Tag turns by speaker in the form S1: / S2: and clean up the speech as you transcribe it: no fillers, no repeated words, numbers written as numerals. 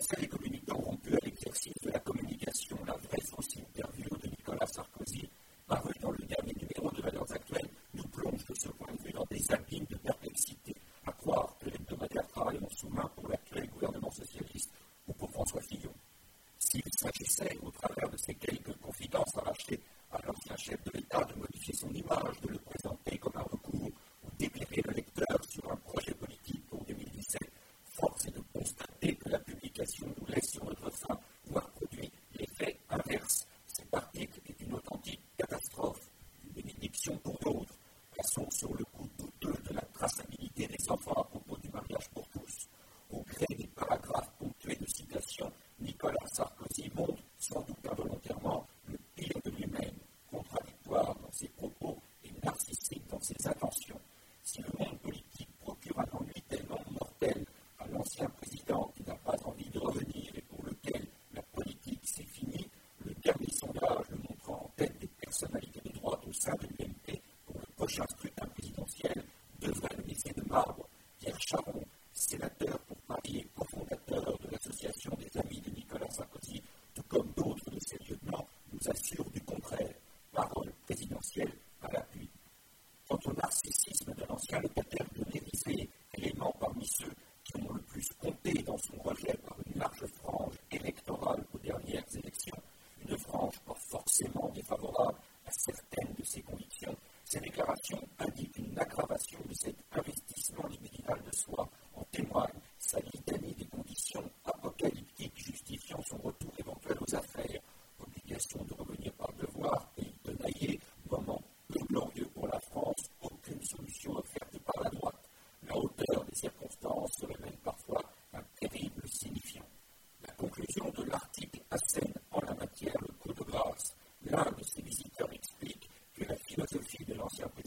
S1: Français, les communicants rompus à l'exercice de la communication, la vraie fausse interview de Nicolas Sarkozy, parue dans le dernier numéro de Valeurs Actuelles, nous plonge de ce point de vue dans des abîmes de perplexité, à croire que l'hebdomadaire travaille en sous-main pour l'actuel gouvernement socialiste ou pour François Fillon. S'il s'agissait, au travers de ces quelques confidences arrachées à l'ancien chef de l'État, de modifier son image, de le présenter comme un recours ou d'éclairer le lecteur sur un projet politique pour 2017, force est de constater que la publication nous laisse sur notre faim, voire produit l'effet inverse. Cet article est une authentique catastrophe, une bénédiction pour d'autres. Passons sur le coup douteux de la traçabilité des enfants à propos du mariage pour tous. Au gré des paragraphes ponctués de citations, Nicolas Sarkozy montre, sans doute involontairement, le pire de lui-même, contradictoire dans ses propos et narcissique dans ses intentions. Si le monde politique procure un ennui tellement mortel à l'ancien président qui n'a pas envie de revenir et pour lequel la politique c'est fini, le dernier sondage le montrant en tête des personnalités de droite au sein de l'UMP pour le prochain scrutin présidentiel devrait le laisser de marbre. Pierre Charon, sénateur pour Paris et cofondateur de l'association des amis de Nicolas Sarkozy, tout comme d'autres de ses lieutenants, nous assure du contraire. Parole présidentielle à l'appui. Quant au narcissisme de l'ancien locataire de l'Élysée, élément parmi ceux qui ont le plus compté dans son rejet par une large frange électorale aux dernières élections, une frange pas forcément défavorable à certaines de ses convictions, ces déclarations indiquent une aggravation de cet investissement libéral de soi. En témoigne sa litanie des conditions apocalyptiques justifiant son retour éventuel aux affaires, obligation de revenir par devoir, pays tenaillé, moment peu glorieux pour la France, aucune solution offerte par la droite. La hauteur des circonstances se révèle parfois un terrible signifiant. La conclusion de l'article assène en la matière le coup de grâce. L'un de ses visiteurs explique que la philosophie de l'ancien président